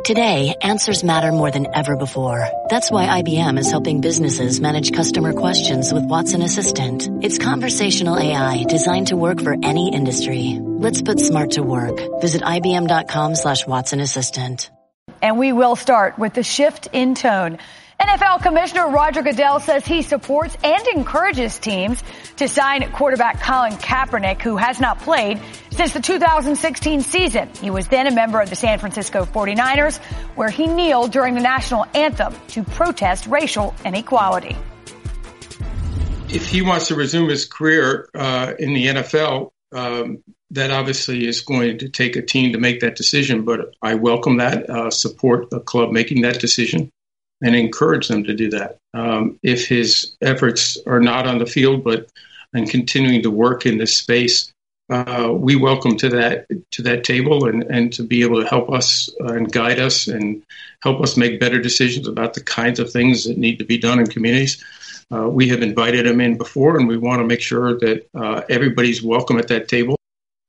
Today, answers matter more than ever before. That's why IBM is helping businesses manage customer questions with Watson Assistant. It's conversational AI designed to work for any industry. Let's put smart to work. Visit IBM.com/Watson Assistant. And we will start with the shift in tone. NFL Commissioner Roger Goodell says he supports and encourages teams to sign quarterback Colin Kaepernick, who has not played since the 2016 season. He was then a member of the San Francisco 49ers, where he kneeled during the national anthem to protest racial inequality. If he wants to resume his career in the NFL, that obviously is going to take a team to make that decision, but I welcome that, support a club making that decision, and encourage them to do that. If his efforts are not on the field, but and continuing to work in this space, we welcome to that table and to be able to help us and guide us and help us make better decisions about the kinds of things that need to be done in communities. We have invited him in before, and we want to make sure that everybody's welcome at that table.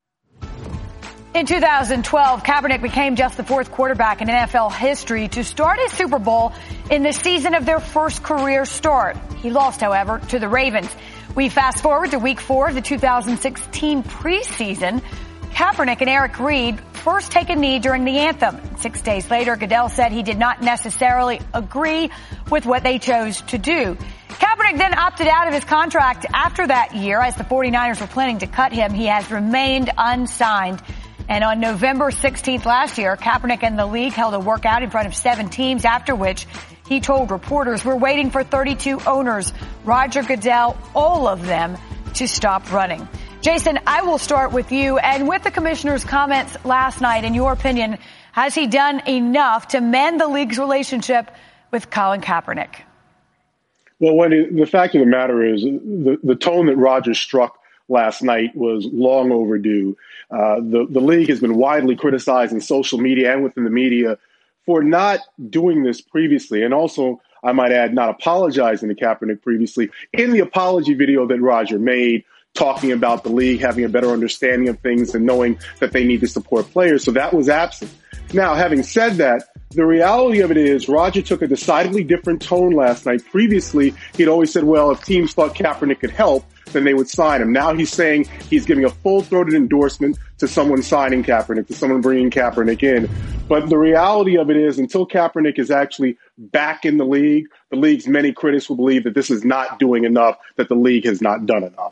In 2012, Kaepernick became just the fourth quarterback in NFL history to start his Super Bowl in the season of their first career start. He lost, however, to the Ravens. We fast forward to week 4 of the 2016 preseason. Kaepernick and Eric Reid first take a knee during the anthem. 6 days later, Goodell said he did not necessarily agree with what they chose to do. Kaepernick then opted out of his contract after that year. As the 49ers were planning to cut him, he has remained unsigned. And on November 16th last year, Kaepernick and the league held a workout in front of 7 teams, after which he told reporters, "We're waiting for 32 owners, Roger Goodell, all of them, to stop running." Jason, I will start with you. And with the commissioner's comments last night, in your opinion, has he done enough to mend the league's relationship with Colin Kaepernick? Well, the fact of the matter is the tone that Roger struck last night was long overdue. The league has been widely criticized in social media and within the media for not doing this previously. And also, I might add, not apologizing to Kaepernick previously. In the apology video that Roger made, talking about the league having a better understanding of things and knowing that they need to support players. So that was absent. Now, having said that, the reality of it is Roger took a decidedly different tone last night. Previously, he'd always said, well, if teams thought Kaepernick could help, then they would sign him. Now he's saying he's giving a full-throated endorsement to someone signing Kaepernick, to someone bringing Kaepernick in. But the reality of it is, until Kaepernick is actually back in the league's many critics will believe that this is not doing enough, that the league has not done enough.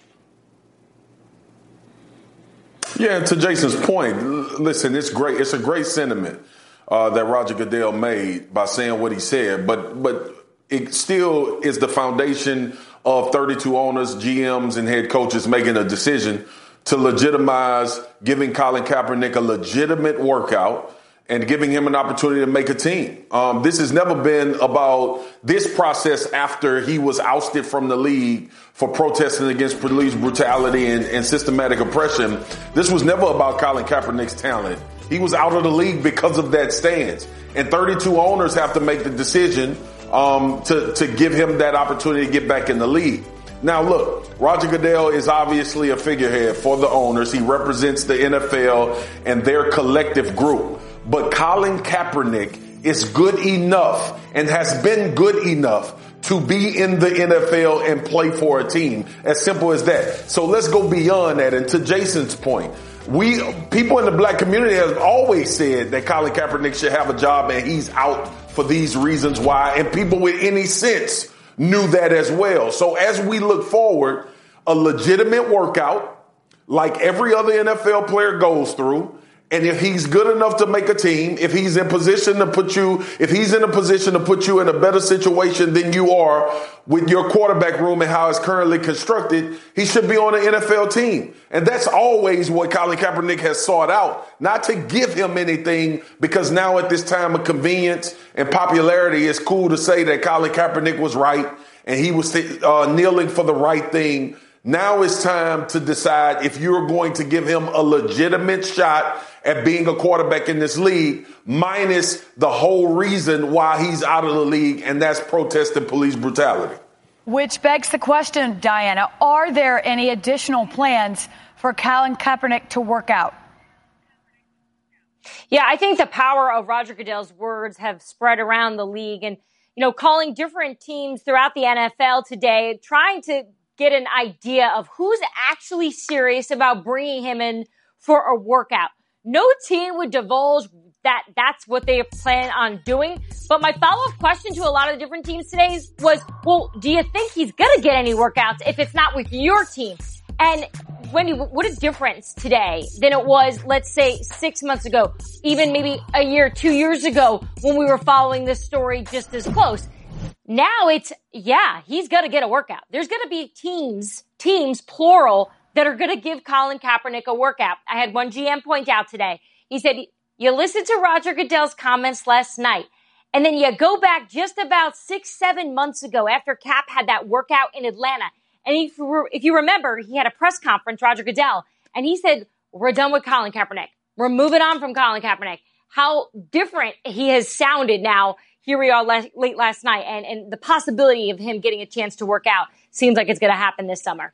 Yeah, to Jason's point, listen, it's great. It's a great sentiment that Roger Goodell made by saying what he said, but it still is the foundation of 32 owners, GMs, and head coaches making a decision to legitimize giving Colin Kaepernick a legitimate workout and giving him an opportunity to make a team. This has never been about this process after he was ousted from the league for protesting against police brutality and systematic oppression. This was never about Colin Kaepernick's talent. He was out of the league because of that stance. And 32 owners have to make the decision to give him that opportunity to get back in the league. Now, look, Roger Goodell is obviously a figurehead for the owners. He represents the NFL and their collective group. But Colin Kaepernick is good enough and has been good enough to be in the NFL and play for a team. As simple as that. So let's go beyond that. And to Jason's point, people in the black community have always said that Colin Kaepernick should have a job and he's out for these reasons why. And people with any sense knew that as well. So as we look forward, a legitimate workout like every other NFL player goes through. And if he's good enough to make a team, if he's in a position to put you in a better situation than you are with your quarterback room and how it's currently constructed, he should be on an NFL team. And that's always what Colin Kaepernick has sought out, not to give him anything, because now at this time of convenience and popularity, it's cool to say that Colin Kaepernick was right and he was kneeling for the right thing. Now it's time to decide if you're going to give him a legitimate shot at being a quarterback in this league, minus the whole reason why he's out of the league, and that's protesting police brutality. Which begs the question, Diana, are there any additional plans for Colin Kaepernick to work out? Yeah, I think the power of Roger Goodell's words have spread around the league and, calling different teams throughout the NFL today, trying to get an idea of who's actually serious about bringing him in for a workout. No team would divulge that that's what they plan on doing. But my follow-up question to a lot of the different teams today was, well, do you think he's going to get any workouts if it's not with your team? And Wendy, what a difference today than it was, let's say, 6 months ago, even maybe a year, 2 years ago when we were following this story just as close. Now it's, he's going to get a workout. There's going to be teams, plural, that are going to give Colin Kaepernick a workout. I had one GM point out today. He said, you listened to Roger Goodell's comments last night, and then you go back just about 6-7 months ago after Cap had that workout in Atlanta. And if you remember, he had a press conference, Roger Goodell, and he said, we're done with Colin Kaepernick. We're moving on from Colin Kaepernick. How different he has sounded now. Here we are late last night, and the possibility of him getting a chance to work out seems like it's going to happen this summer.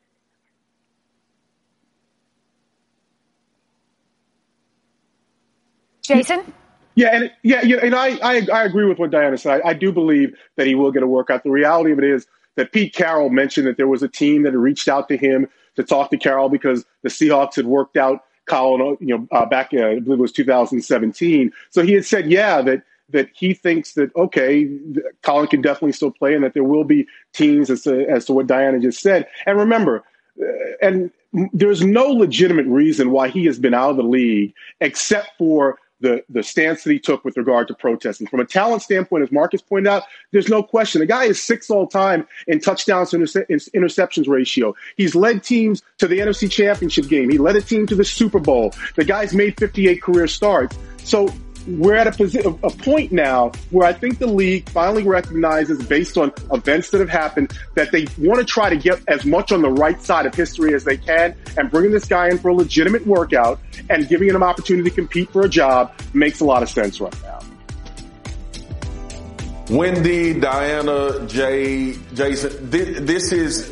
Jason? And I agree with what Diana said. I do believe that he will get a workout. The reality of it is that Pete Carroll mentioned that there was a team that had reached out to him to talk to Carroll because the Seahawks had worked out Colin, back in, I believe it was 2017. So he had said, that he thinks that, Colin can definitely still play and that there will be teams as to what Diana just said. And remember, and there's no legitimate reason why he has been out of the league except for the stance that he took with regard to protesting. From a talent standpoint, as Marcus pointed out, there's no question. The guy is 6th all time in touchdowns to interceptions ratio. He's led teams to the NFC Championship game. He led a team to the Super Bowl. The guy's made 58 career starts. So we're at a point now where I think the league finally recognizes, based on events that have happened, that they want to try to get as much on the right side of history as they can, and bringing this guy in for a legitimate workout and giving him an opportunity to compete for a job makes a lot of sense right now. Wendy, Diana, Jay, Jason, this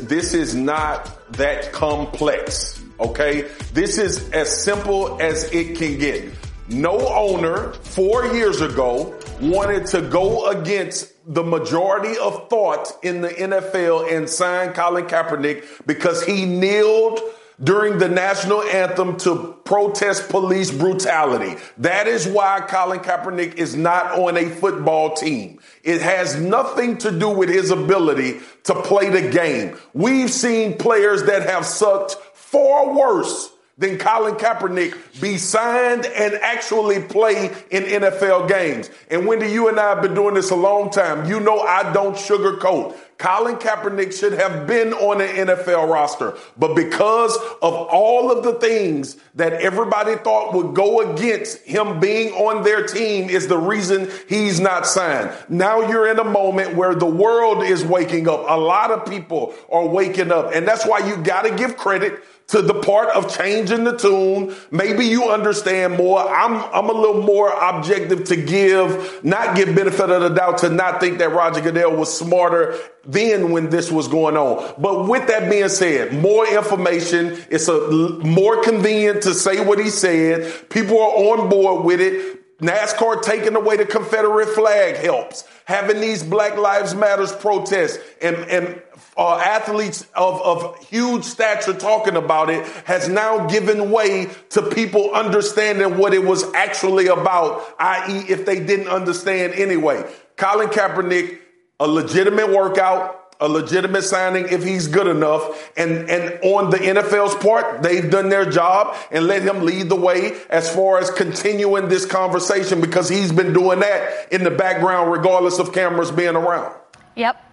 is not that complex, okay? This is as simple as it can get. No owner 4 years ago wanted to go against the majority of thought in the NFL and sign Colin Kaepernick because he kneeled during the national anthem to protest police brutality. That is why Colin Kaepernick is not on a football team. It has nothing to do with his ability to play the game. We've seen players that have sucked far worse than Colin Kaepernick be signed and actually play in NFL games. And Wendy, you and I have been doing this a long time. You know I don't sugarcoat. Colin Kaepernick should have been on the NFL roster. But because of all of the things that everybody thought would go against him being on their team is the reason he's not signed. Now you're in a moment where the world is waking up. A lot of people are waking up. And that's why you got to give credit to the part of changing the tune. Maybe you understand more. I'm a little more objective to not give benefit of the doubt, to not think that Roger Goodell was smarter then when this was going on. But with that being said, more information. It's more convenient to say what he said. People are on board with it. NASCAR taking away the Confederate flag helps. Having these Black Lives Matters protests and athletes of huge stature talking about it has now given way to people understanding what it was actually about, i.e. if they didn't understand anyway. Colin Kaepernick, a legitimate workout, a legitimate signing if he's good enough. And on the NFL's part, they've done their job and let him lead the way as far as continuing this conversation, because he's been doing that in the background regardless of cameras being around. Yep.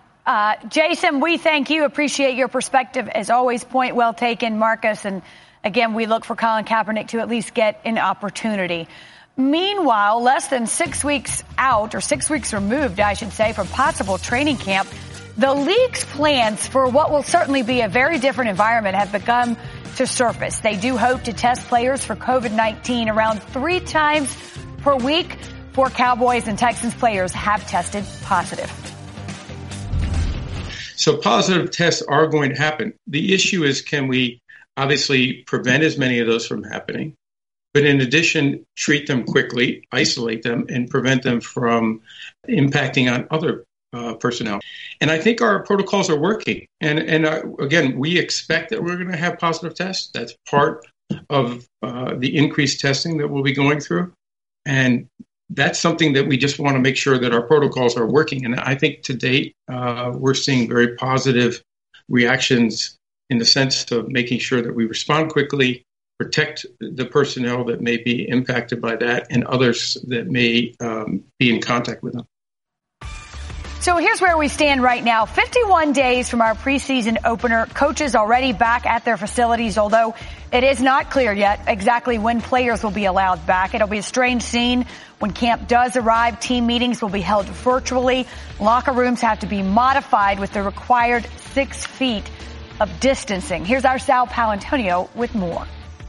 Jason, we thank you. Appreciate your perspective. As always, point well taken, Marcus. And again, we look for Colin Kaepernick to at least get an opportunity. Meanwhile, less than 6 weeks out, or 6 weeks removed, I should say, from possible training camp, the league's plans for what will certainly be a very different environment have begun to surface. They do hope to test players for COVID-19 around 3 times per week. 4 Cowboys and Texans players have tested positive. So positive tests are going to happen. The issue is, can we obviously prevent as many of those from happening? but in addition, treat them quickly, isolate them, and prevent them from impacting on other personnel. And I think our protocols are working. And again, we expect that we're going to have positive tests. That's part of the increased testing that we'll be going through. And that's something that we just want to make sure that our protocols are working. And I think to date, we're seeing very positive reactions in the sense of making sure that we respond quickly, protect the personnel that may be impacted by that, and others that may be in contact with them. So here's where we stand right now. 51 days from our preseason opener, coaches already back at their facilities, although it is not clear yet exactly when players will be allowed back. It'll be a strange scene when camp does arrive. Team meetings will be held virtually. Locker rooms have to be modified with the required 6 feet of distancing. Here's our Sal Paolantonio with more.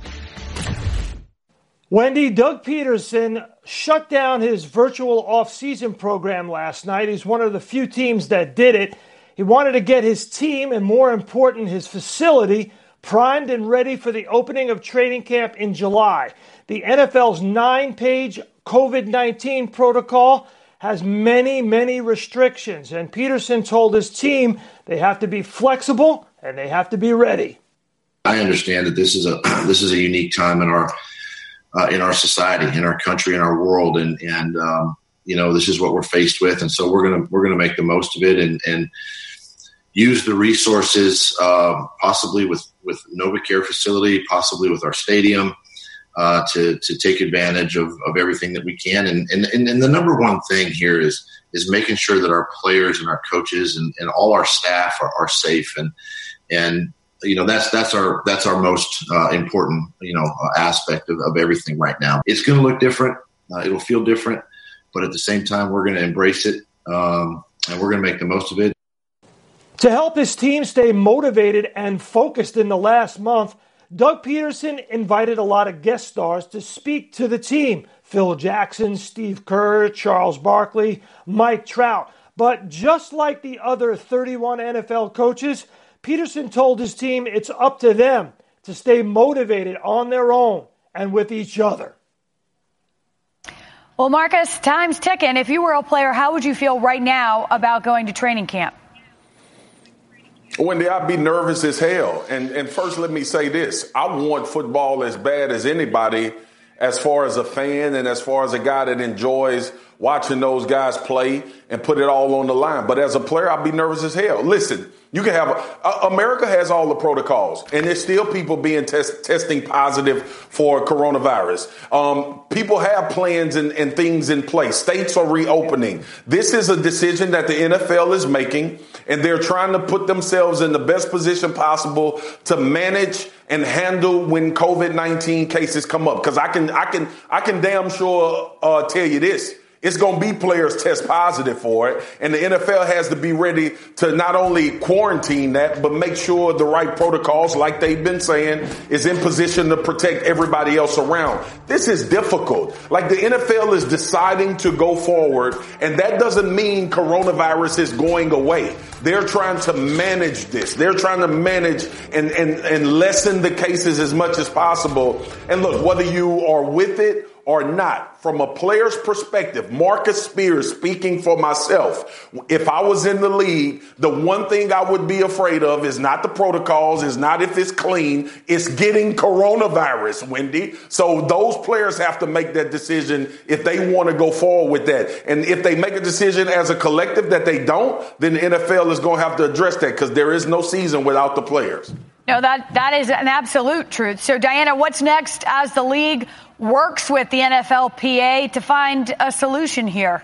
Wendy, Doug Peterson shut down his virtual off-season program last night. He's one of the few teams that did it. He wanted to get his team, and more important, his facility, primed and ready for the opening of training camp in July. The NFL's 9-page COVID-19 protocol has many, many restrictions, and Peterson told his team they have to be flexible and they have to be ready. I understand that this is a unique time in our society, in our country, in our world, and this is what we're faced with, and so we're gonna make the most of it and use the resources, possibly with NovaCare facility, possibly with our stadium, to take advantage of everything that we can. And the number one thing here is making sure that our players and our coaches and all our staff are safe, and that's our most important aspect of everything right now. It's going to look different, it'll feel different, but at the same time we're going to embrace it, and we're going to make the most of it. To help his team stay motivated and focused in the last month, Doug Peterson invited a lot of guest stars to speak to the team. Phil Jackson, Steve Kerr, Charles Barkley, Mike Trout. But just like the other 31 NFL coaches, Peterson told his team it's up to them to stay motivated on their own and with each other. Well, Marcus, time's ticking. If you were a player, how would you feel right now about going to training camp? Wendy, I'd be nervous as hell. And first, let me say this. I want football as bad as anybody, as far as a fan and as far as a guy that enjoys watching those guys play and put it all on the line. But as a player, I'd be nervous as hell. Listen, you can have America has all the protocols, and there's still people being testing positive for coronavirus. People have plans and things in place. States are reopening. This is a decision that the NFL is making, and they're trying to put themselves in the best position possible to manage and handle when COVID-19 cases come up. Because I can damn sure tell you this. It's going to be players test positive for it. And the NFL has to be ready to not only quarantine that, but make sure the right protocols, like they've been saying, is in position to protect everybody else around. This is difficult. Like, the NFL is deciding to go forward, and that doesn't mean coronavirus is going away. They're trying to manage this. They're trying to manage and lessen the cases as much as possible. And look, whether you are with it or not, from a player's perspective, Marcus Spears speaking for myself, if I was in the league, the one thing I would be afraid of is not the protocols, is not if it's clean, it's getting coronavirus, Wendy. So those players have to make that decision if they want to go forward with that. And if they make a decision as a collective that they don't, then the NFL is going to have to address that, because there is no season without the players. No, that is an absolute truth. So, Diana, what's next as the league works with the NFLPA to find a solution here?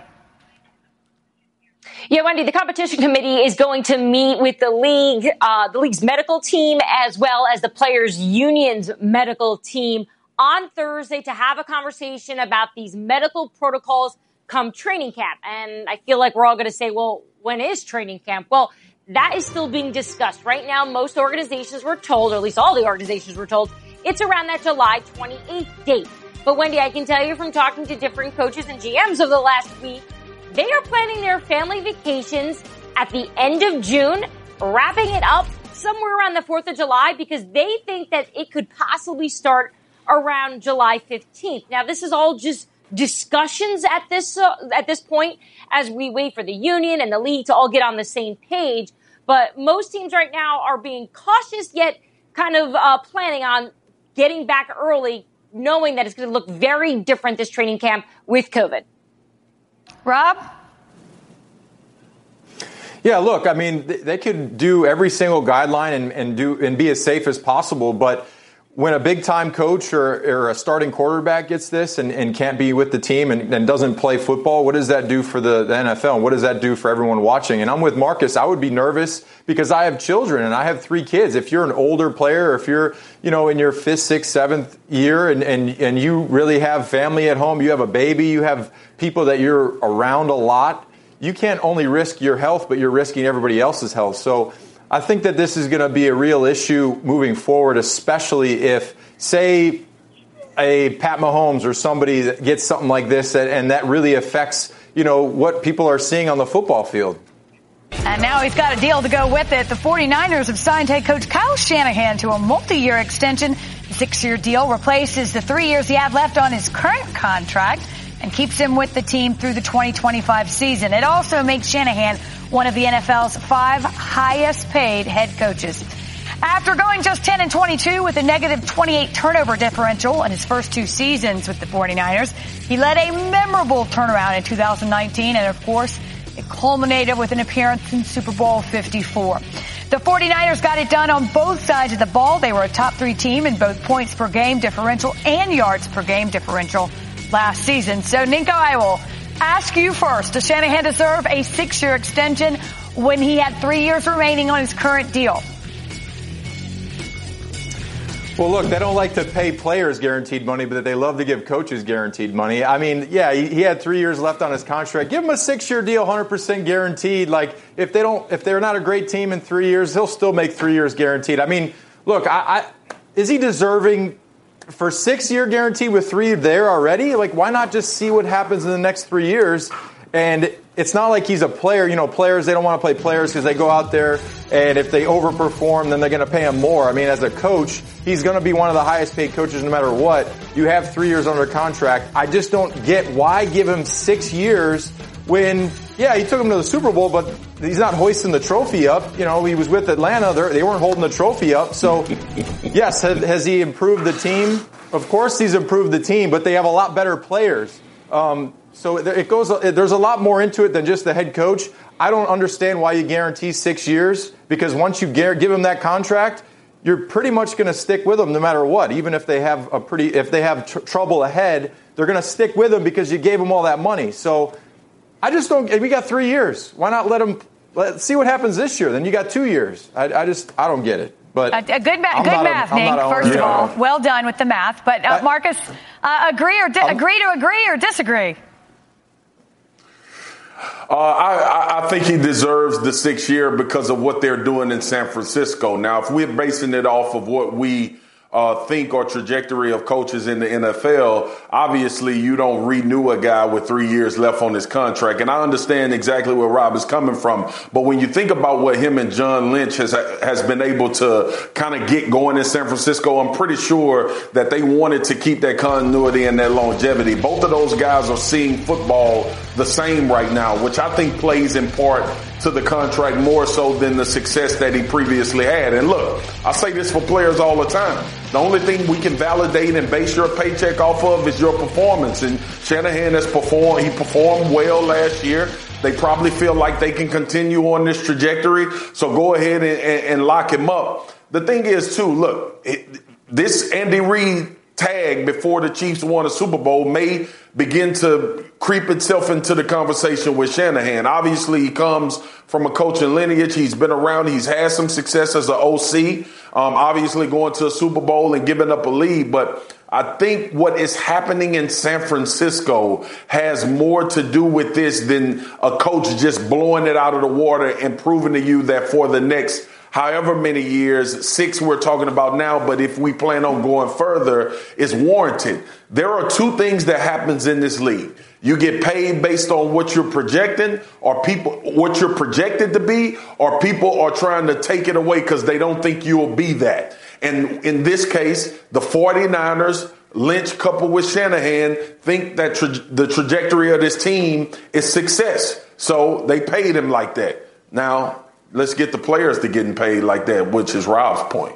Yeah, Wendy, the competition committee is going to meet with the league's medical team, as well as the players' union's medical team on Thursday to have a conversation about these medical protocols come training camp. And I feel like we're all going to say, well, when is training camp? Well, that is still being discussed. Right now, most organizations were told, or at least all the organizations were told, it's around that July 28th date. But Wendy, I can tell you from talking to different coaches and GMs over the last week, they are planning their family vacations at the end of June, wrapping it up somewhere around the 4th of July, because they think that it could possibly start around July 15th. Now, this is all just discussions at this point as we wait for the union and the league to all get on the same page. But most teams right now are being cautious, yet kind of planning on getting back early, knowing that it's going to look very different this training camp with COVID. Rob? Yeah, look, I mean, they could do every single guideline and be as safe as possible, but when a big-time coach or a starting quarterback gets this and can't be with the team and doesn't play football, what does that do for the NFL? And what does that do for everyone watching? And I'm with Marcus. I would be nervous because I have children and I have 3 kids. If you're an older player, or if you're, in your 5th, 6th, 7th year and you really have family at home, you have a baby, you have people that you're around a lot, you can't only risk your health, but you're risking everybody else's health. So I think that this is going to be a real issue moving forward, especially if, say, a Pat Mahomes or somebody that gets something like this and that really affects, what people are seeing on the football field. And now he's got a deal to go with it. The 49ers have signed head coach Kyle Shanahan to a multi-year extension. The 6-year deal replaces the 3 years he had left on his current contract and keeps him with the team through the 2025 season. It also makes Shanahan one of the NFL's 5 highest paid head coaches. After going just 10-22 with a negative 28 turnover differential in his first 2 seasons with the 49ers, he led a memorable turnaround in 2019, and of course, it culminated with an appearance in Super Bowl 54. The 49ers got it done on both sides of the ball. They were a top 3 team in both points per game differential and yards per game differential last season. So, Ninko, I will ask you first. Does Shanahan deserve a 6-year extension when he had 3 years remaining on his current deal? Well, look, they don't like to pay players guaranteed money, but they love to give coaches guaranteed money. I mean, yeah, he had 3 years left on his contract. Give him a 6-year deal, 100% guaranteed. Like, if they're not a great team in 3 years, he'll still make 3 years guaranteed. I mean, look, is he deserving for 6-year guarantee with 3 there already? Like, why not just see what happens in the next 3 years? And it's not like he's a player. Players, they don't want to play players because they go out there and if they overperform, then they're going to pay him more. I mean, as a coach, he's going to be one of the highest paid coaches no matter what. You have 3 years under contract. I just don't get why give him 6 years when, yeah, he took him to the Super Bowl, but he's not hoisting the trophy up. He was with Atlanta. They weren't holding the trophy up. So, yes, has he improved the team? Of course he's improved the team, but they have a lot better players. So there's a lot more into it than just the head coach. I don't understand why you guarantee 6 years, because once you give him that contract, you're pretty much going to stick with them no matter what. Even if they have trouble ahead, they're going to stick with them because you gave them all that money. So I just don't. We got 3 years. Why not let's see what happens this year? Then you got 2 years. I don't get it. But a good math, Nick. First of all, well done with the math. But Marcus, agree or disagree? I think he deserves the 6 year because of what they're doing in San Francisco. Now, if we're basing it off of what we think or trajectory of coaches in the NFL, obviously you don't renew a guy with 3 years left on his contract. And I understand exactly where Rob is coming from. But when you think about what him and John Lynch has been able to kind of get going in San Francisco, I'm pretty sure that they wanted to keep that continuity and that longevity. Both of those guys are seeing football the same right now, which I think plays in part to the contract more so than the success that he previously had. And look, I say this for players all the time. The only thing we can validate and base your paycheck off of is your performance. And Shanahan has performed. He performed well last year. They probably feel like they can continue on this trajectory. So go ahead and lock him up. The thing is, too, look, this Andy Reid tag before the Chiefs won a Super Bowl may begin to creep itself into the conversation with Shanahan. Obviously, he comes from a coaching lineage. He's been around. He's had some success as an OC, obviously going to a Super Bowl and giving up a lead. But I think what is happening in San Francisco has more to do with this than a coach just blowing it out of the water and proving to you that for the next however many years, 6 we're talking about now, but if we plan on going further, it's warranted. There are 2 things that happens in this league. You get paid based on what you're projecting or what you're projected to be, or people are trying to take it away because they don't think you'll be that. And in this case, the 49ers Lynch coupled with Shanahan think that the trajectory of this team is success. So they paid him like that. Now, let's get the players to getting paid like that, which is Rob's point.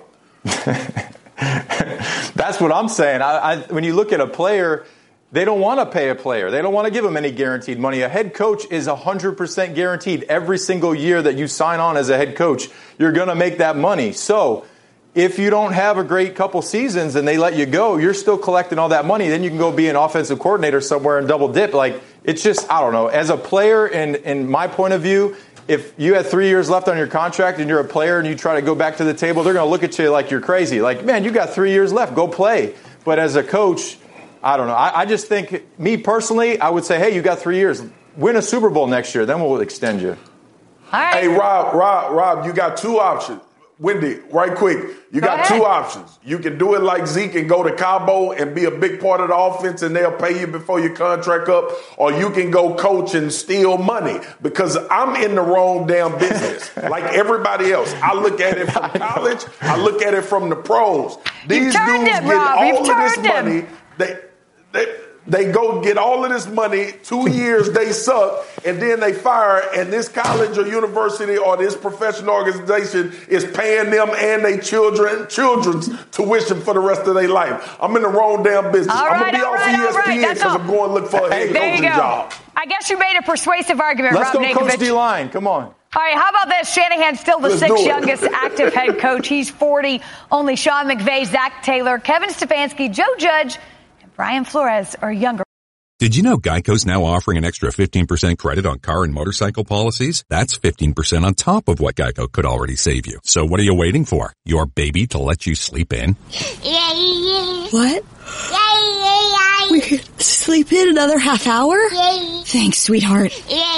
That's what I'm saying. When you look at a player, they don't want to pay a player. They don't want to give him any guaranteed money. A head coach is 100% guaranteed. Every single year that you sign on as a head coach, you're going to make that money. So if you don't have a great couple seasons and they let you go, you're still collecting all that money. Then you can go be an offensive coordinator somewhere and double dip. Like, it's just, I don't know. As a player, and in my point of view, if you had 3 years left on your contract and you're a player and you try to go back to the table, they're going to look at you like you're crazy. Like, man, you got 3 years left. Go play. But as a coach, I don't know. I just think, me personally, I would say, hey, you got 3 years. Win a Super Bowl next year. Then we'll extend you. All right. Hey, Rob, you got two options. Wendy, right quick, you got two options. You can do it like Zeke and go to Cabo and be a big part of the offense and they'll pay you before your contract up, or you can go coach and steal money, because I'm in the wrong damn business like everybody else. I look at it from college. I look at it from the pros. These dudes get all of this money. They go get all of this money, 2 years they suck, and then they fire, and this college or university or this professional organization is paying them and their children's tuition for the rest of their life. I'm in the wrong damn business. I'm going to be off ESPN because I'm going to look for a head coaching job. I guess you made a persuasive argument, Let's Rob go Ninkovich. Coach D-line. Come on. All right, how about this? Shanahan's still the sixth youngest active head coach. He's 40. Only Sean McVay, Zach Taylor, Kevin Stefanski, Joe Judge, and Brian Flores are younger. Did you know Geico's now offering an extra 15% credit on car and motorcycle policies? That's 15% on top of what Geico could already save you. So what are you waiting for? Your baby to let you sleep in? What? We could sleep in another half hour? Thanks, sweetheart.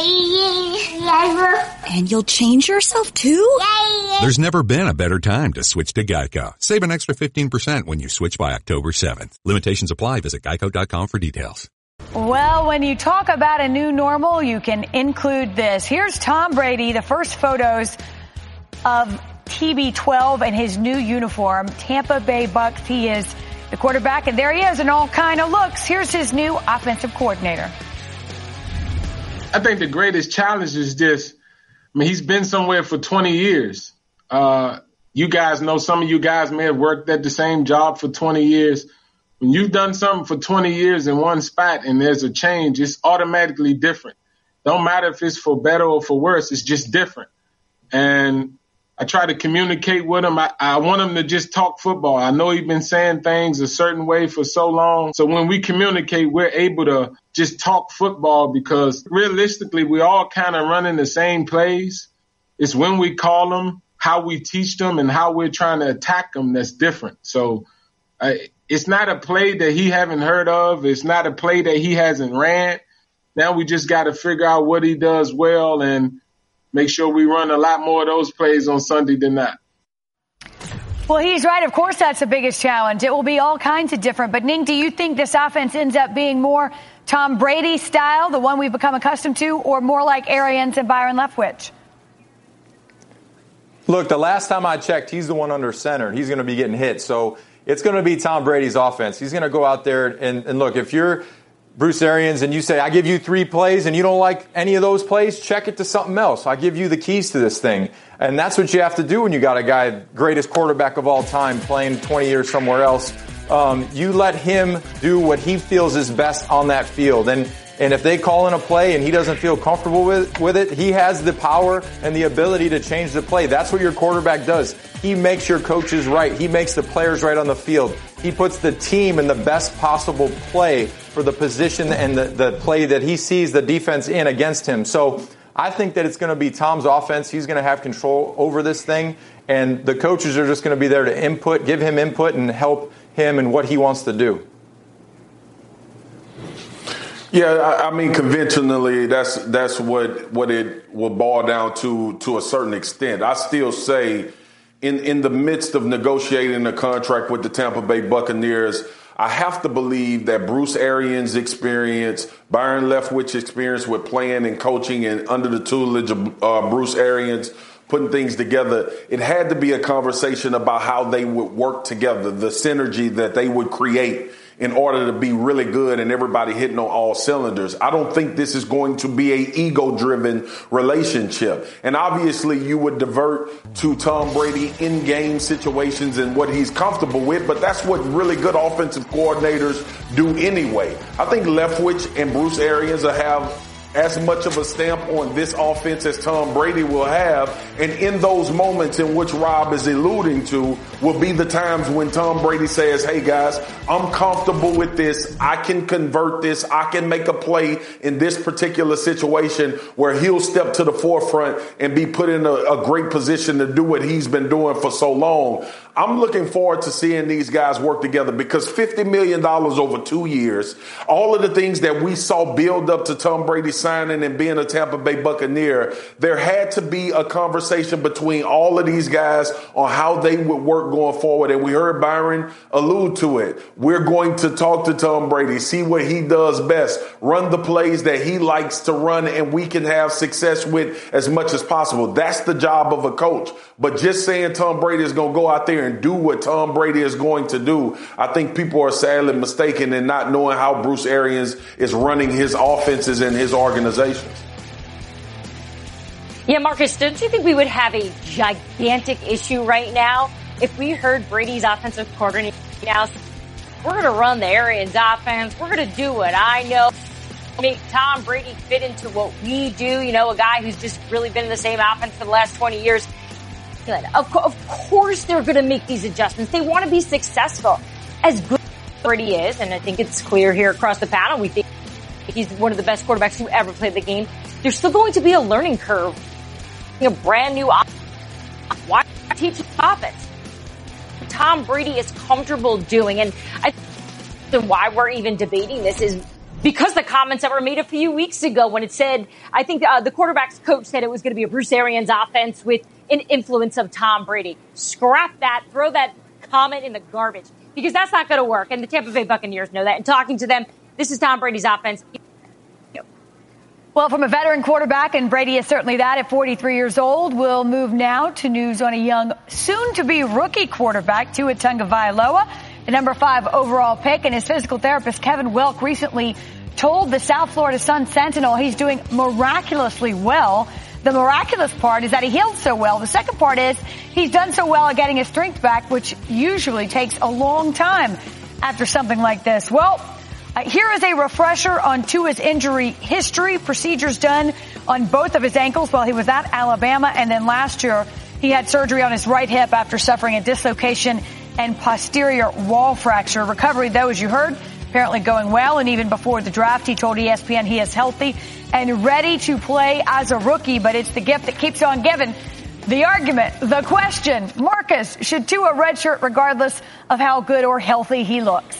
And you'll change yourself too? There's never been a better time to switch to Geico. Save an extra 15% when you switch by October 7th. Limitations apply. Visit geico.com for details. Well, when you talk about a new normal, you can include this. Here's Tom Brady, the first photos of TB12 and his new uniform, Tampa Bay Bucks. He is the quarterback, and there he is in all kind of looks. Here's his new offensive coordinator. I think the greatest challenge is just, he's been somewhere for 20 years. You guys know, some of you guys may have worked at the same job for 20 years. When you've done something for 20 years in one spot and there's a change, it's automatically different. Don't matter if it's for better or for worse, it's just different. And I try to communicate with him. I want him to just talk football. I know he's been saying things a certain way for so long. So when we communicate, we're able to just talk football, because realistically, we all kind of running the same plays. It's when we call them, how we teach them, and how we're trying to attack them that's different. So it's not a play that he haven't heard of. It's not a play that he hasn't ran. Now we just got to figure out what he does well and make sure we run a lot more of those plays on Sunday than not. Well, he's right. Of course, that's the biggest challenge. It will be all kinds of different. But, Ning, do you think this offense ends up being more Tom Brady style, the one we've become accustomed to, or more like Arians and Byron Leftwich? Look, the last time I checked, he's the one under center, and he's going to be getting hit. So it's going to be Tom Brady's offense. He's going to go out there and look, if you're Bruce Arians and you say, I give you 3 plays and you don't like any of those plays, check it to something else. I give you the keys to this thing. And that's what you have to do when you got a guy, greatest quarterback of all time, playing 20 years somewhere else. You let him do what he feels is best on that field. And if they call in a play and he doesn't feel comfortable with it, he has the power and the ability to change the play. That's what your quarterback does. He makes your coaches right. He makes the players right on the field. He puts the team in the best possible play for the position and the play that he sees the defense in against him. So I think that it's going to be Tom's offense. He's going to have control over this thing, and the coaches are just going to be there to give him input and help him in what he wants to do. Yeah, I mean, conventionally, that's what it will boil down to a certain extent. I still say, in the midst of negotiating a contract with the Tampa Bay Buccaneers, I have to believe that Bruce Arians' experience, Byron Leftwich's experience with playing and coaching and under the tutelage of Bruce Arians, putting things together, it had to be a conversation about how they would work together, the synergy that they would create in order to be really good and everybody hitting on all cylinders. I don't think this is going to be a ego-driven relationship. And obviously you would divert to Tom Brady in game situations and what he's comfortable with, but that's what really good offensive coordinators do anyway. I think Leftwich and Bruce Arians will have as much of a stamp on this offense as Tom Brady will have. And in those moments in which Rob is alluding to will be the times when Tom Brady says, hey guys, I'm comfortable with this. I can convert this. I can make a play in this particular situation, where he'll step to the forefront and be put in a great position to do what he's been doing for so long. I'm looking forward to seeing these guys work together, because $50 million over 2 years, all of the things that we saw build up to Tom Brady signing and being a Tampa Bay Buccaneer, there had to be a conversation between all of these guys on how they would work going forward. And we heard Byron allude to it. We're going to talk to Tom Brady, see what he does best, run the plays that he likes to run, and we can have success with as much as possible. That's the job of a coach. But just saying Tom Brady is going to go out there and do what Tom Brady is going to do, I think people are sadly mistaken in not knowing how Bruce Arians is running his offenses and his organizations. Yeah, Marcus, don't you think we would have a gigantic issue right now if we heard Brady's offensive coordinator now, we're going to run the Arians offense, we're going to do what I know, make Tom Brady fit into what we do, you know, a guy who's just really been in the same offense for the last 20 years. Of course they're going to make these adjustments. They want to be successful. As good as Brady is, and I think it's clear here across the panel, we think he's one of the best quarterbacks who ever played the game. There's still going to be a learning curve. A brand new offense. Why teach offense? Tom Brady is comfortable doing, and I think why we're even debating this is because the comments that were made a few weeks ago when it said, I think the quarterback's coach said it was going to be a Bruce Arians offense with an influence of Tom Brady. Scrap that. Throw that comment in the garbage, because that's not going to work. And the Tampa Bay Buccaneers know that. And talking to them, this is Tom Brady's offense. Well, from a veteran quarterback, and Brady is certainly that at 43 years old, we'll move now to news on a young, soon-to-be rookie quarterback, Tua Tagovailoa, the number 5 overall pick, and his physical therapist, Kevin Welk, recently told the South Florida Sun-Sentinel he's doing miraculously well. The miraculous part is that he healed so well. The second part is he's done so well at getting his strength back, which usually takes a long time after something like this. Well, here is a refresher on Tua's injury history, procedures done on both of his ankles while he was at Alabama, and then last year he had surgery on his right hip after suffering a dislocation and posterior wall fracture. Recovery, though, as you heard, apparently going well, and even before the draft, he told ESPN he is healthy and ready to play as a rookie, but it's the gift that keeps on giving. The argument, the question, Marcus, should Tua redshirt regardless of how good or healthy he looks?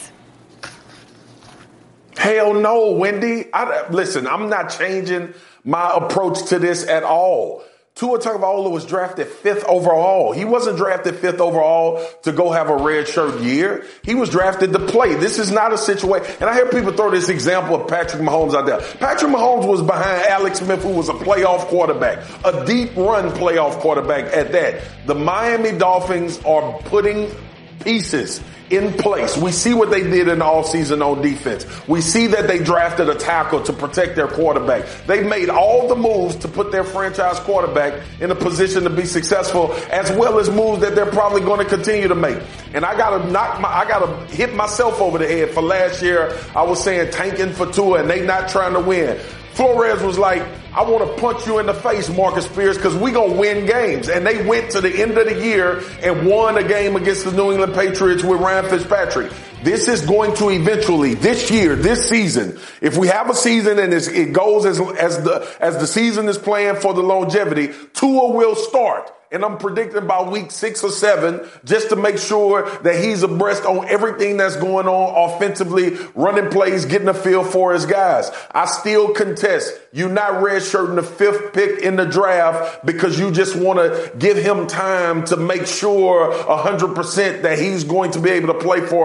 Hell no, Wendy. Listen, I'm not changing my approach to this at all. Tua Tagovailoa was drafted 5th overall. He wasn't drafted 5th overall to go have a red shirt year. He was drafted to play. This is not a situation. And I hear people throw this example of Patrick Mahomes out there. Patrick Mahomes was behind Alex Smith, who was a playoff quarterback, a deep run playoff quarterback at that. The Miami Dolphins are putting pieces in place. We see what they did in the offseason on defense. We see that they drafted a tackle to protect their quarterback. They made all the moves to put their franchise quarterback in a position to be successful, as well as moves that they're probably going to continue to make. And I gotta hit myself over the head. For last year, I was saying tanking for Tua and they not trying to win. Flores was like, I want to punch you in the face, Marcus Spears, because we going to win games. And they went to the end of the year and won a game against the New England Patriots with Ryan Fitzpatrick. This is going to eventually, this year, this season, if we have a season and it goes as the season is planned for the longevity, Tua will start. And I'm predicting by week 6 or 7, just to make sure that he's abreast on everything that's going on offensively, running plays, getting a feel for his guys. I still contest you not redshirting the 5th pick in the draft because you just want to give him time to make sure 100% that he's going to be able to play for a long period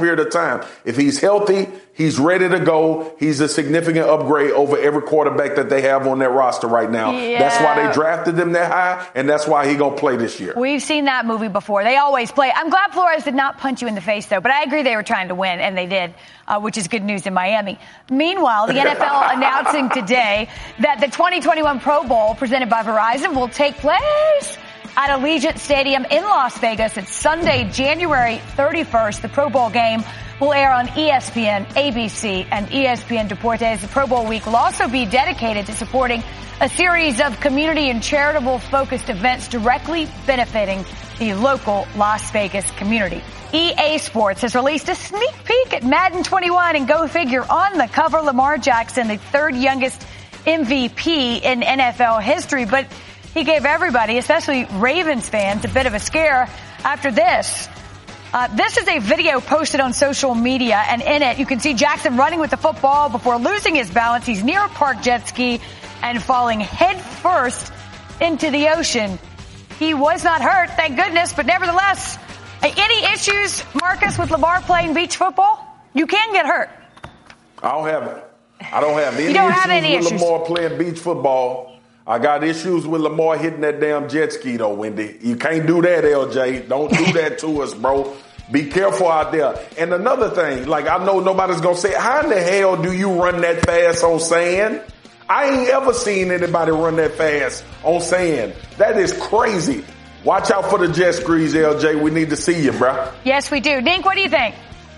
period of time. If he's healthy, he's ready to go. He's a significant upgrade over every quarterback that they have on their roster right now. Yeah. That's why they drafted him that high, and that's why he's going to play this year. We've seen that movie before. They always play. I'm glad Flores did not punch you in the face, though, but I agree they were trying to win, and they did, which is good news in Miami. Meanwhile, the NFL announcing today that the 2021 Pro Bowl presented by Verizon will take place at Allegiant Stadium in Las Vegas. It's Sunday, January 31st. The Pro Bowl game will air on ESPN, ABC, and ESPN Deportes. The Pro Bowl week will also be dedicated to supporting a series of community and charitable-focused events directly benefiting the local Las Vegas community. EA Sports has released a sneak peek at Madden 21, and go figure, on the cover, Lamar Jackson, the third youngest MVP in NFL history. But he gave everybody, especially Ravens fans, a bit of a scare after this. This is a video posted on social media, and in it you can see Jackson running with the football before losing his balance. He's near a park jet ski and falling head first into the ocean. He was not hurt, thank goodness, but nevertheless, any issues, Marcus, with Lamar playing beach football? You can get hurt. I don't have any issues with Lamar playing beach football. I got issues with Lamar hitting that damn jet ski, though, Wendy. You can't do that, LJ. Don't do that to us, bro. Be careful out there. And another thing, like, I know nobody's going to say, how in the hell do you run that fast on sand? I ain't ever seen anybody run that fast on sand. That is crazy. Watch out for the jet skis, LJ. We need to see you, bro. Yes, we do. Dink, what do you think?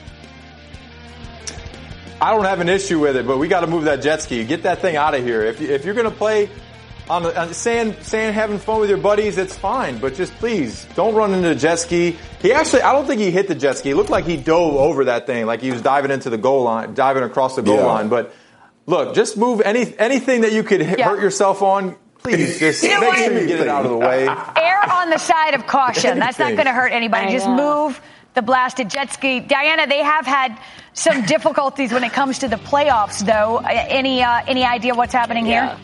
I don't have an issue with it, but we got to move that jet ski. Get that thing out of here. If you're going to play on the sand, having fun with your buddies, it's fine. But just please don't run into the jet ski. I don't think he hit the jet ski. It looked like he dove over that thing, like he was diving into the goal line, diving across the goal line. But look, just move anything that you could hurt yourself on. Please, just make sure you get it out of the way. Err on the side of caution. That's not going to hurt anybody. Just move the blasted jet ski. Diana, they have had some difficulties when it comes to the playoffs, though. Any idea what's happening here?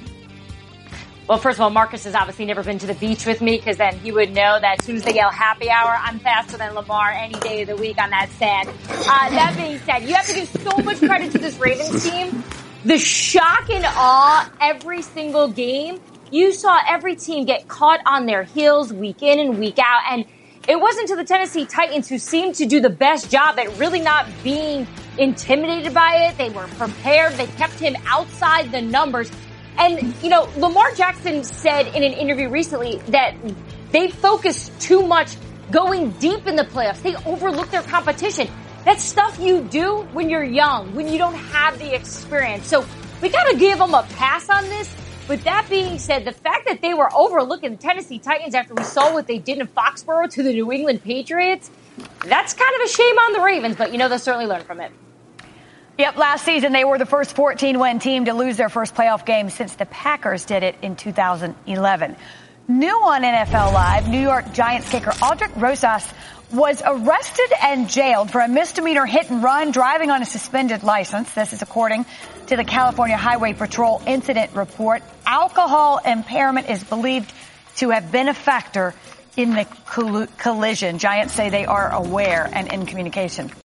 Well, first of all, Marcus has obviously never been to the beach with me, because then he would know that as soon as they yell happy hour, I'm faster than Lamar any day of the week on that sand. That being said, you have to give so much credit to this Ravens team. The shock and awe every single game. You saw every team get caught on their heels week in and week out. And it wasn't to the Tennessee Titans, who seemed to do the best job at really not being intimidated by it. They were prepared. They kept him outside the numbers. And, Lamar Jackson said in an interview recently that they focus too much going deep in the playoffs. They overlook their competition. That's stuff you do when you're young, when you don't have the experience. So we got to give them a pass on this. But that being said, the fact that they were overlooking the Tennessee Titans after we saw what they did in Foxborough to the New England Patriots, that's kind of a shame on the Ravens. But, they'll certainly learn from it. Yep, last season they were the first 14-win team to lose their first playoff game since the Packers did it in 2011. New on NFL Live, New York Giants kicker Aldrick Rosas was arrested and jailed for a misdemeanor hit and run driving on a suspended license. This is according to the California Highway Patrol incident report. Alcohol impairment is believed to have been a factor in the collision. Giants say they are aware and in communication.